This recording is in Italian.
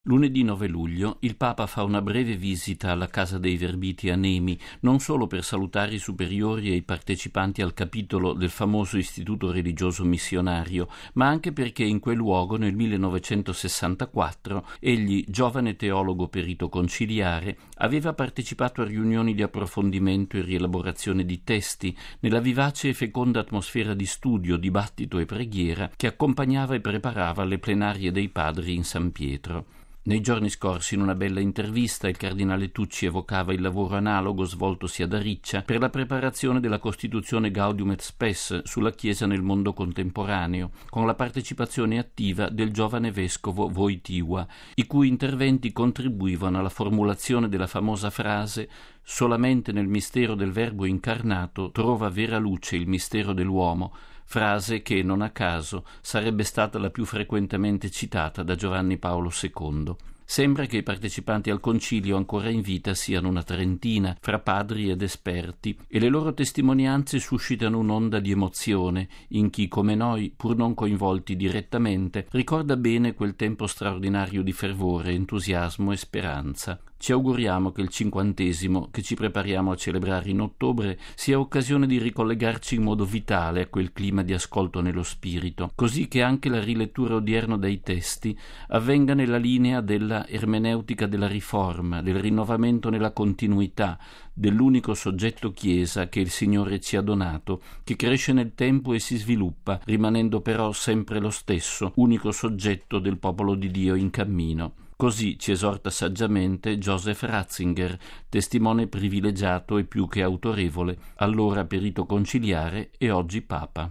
Lunedì 9 luglio il Papa fa una breve visita alla Casa dei Verbiti a Nemi, non solo per salutare i superiori e i partecipanti al capitolo del famoso istituto religioso missionario, ma anche perché in quel luogo nel 1964 egli, giovane teologo perito conciliare, aveva partecipato a riunioni di approfondimento e rielaborazione di testi nella vivace e feconda atmosfera di studio, dibattito e preghiera che accompagnava e preparava le plenarie dei padri in San Pietro. Nei giorni scorsi, in una bella intervista, il cardinale Tucci evocava il lavoro analogo svoltosi ad Ariccia per la preparazione della Costituzione Gaudium et Spes sulla Chiesa nel mondo contemporaneo, con la partecipazione attiva del giovane vescovo Wojtyła, i cui interventi contribuivano alla formulazione della famosa frase «Solamente nel mistero del Verbo incarnato trova vera luce il mistero dell'uomo», frase che, non a caso, sarebbe stata la più frequentemente citata da Giovanni Paolo II. Sembra che i partecipanti al concilio ancora in vita siano una trentina, fra padri ed esperti, e le loro testimonianze suscitano un'onda di emozione in chi, come noi, pur non coinvolti direttamente, ricorda bene quel tempo straordinario di fervore, entusiasmo e speranza. Ci auguriamo che il 50° che ci prepariamo a celebrare in ottobre sia occasione di ricollegarci in modo vitale a quel clima di ascolto nello spirito, così che anche la rilettura odierna dei testi avvenga nella linea della ermeneutica della riforma, del rinnovamento nella continuità, dell'unico soggetto Chiesa che il Signore ci ha donato, che cresce nel tempo e si sviluppa, rimanendo però sempre lo stesso, unico soggetto del popolo di Dio in cammino. Così ci esorta saggiamente Joseph Ratzinger, testimone privilegiato e più che autorevole, allora perito conciliare e oggi Papa.